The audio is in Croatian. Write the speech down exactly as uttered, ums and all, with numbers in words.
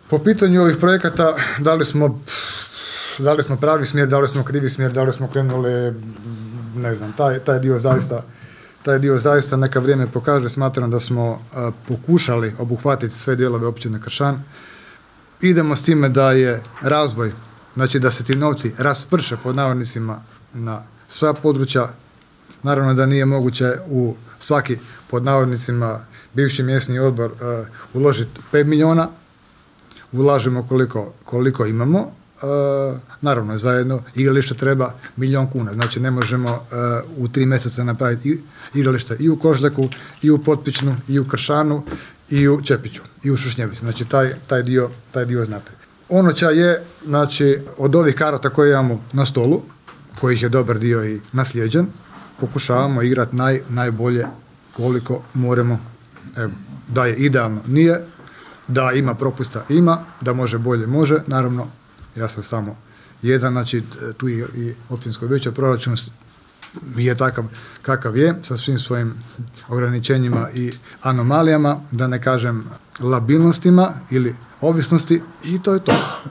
Po pitanju ovih projekata, da li smo, da li smo pravi smjer, da li smo krivi smjer, da li smo krenuli, ne znam, taj, taj dio zaista, taj dio zaista neka vrijeme pokaže. Smatram da smo uh, pokušali obuhvatiti sve dijelove općine Kršan. Idemo s time da je razvoj, znači da se ti novci rasprše pod navodnicima na sva područja. Naravno da nije moguće u svaki pod navodnicima bivši mjesni odbor uh, uložiti pet milijuna. Ulažemo koliko, koliko imamo. Uh, naravno, zajedno igralište treba milijun kuna. Znači ne možemo uh, u tri mjeseca napraviti igralište i u Kožleku, i u Potpičnu, i u Kršanu, i u Čepiću, i u Šušnjevici. Znači taj, taj, dio, taj dio znate. Ono ča je, znači, od ovih karata koje imamo na stolu, kojih je dobar dio i naslijeđen, pokušavamo igrati naj, najbolje koliko moramo. Evo, da je idealno, nije. Da ima propusta, ima. Da može bolje, može. Naravno, ja sam samo jedan, znači tu i, i općinsko vijeće, proračun je takav kakav je, sa svim svojim ograničenjima i anomalijama, da ne kažem labilnostima ili ovisnosti, i to je to.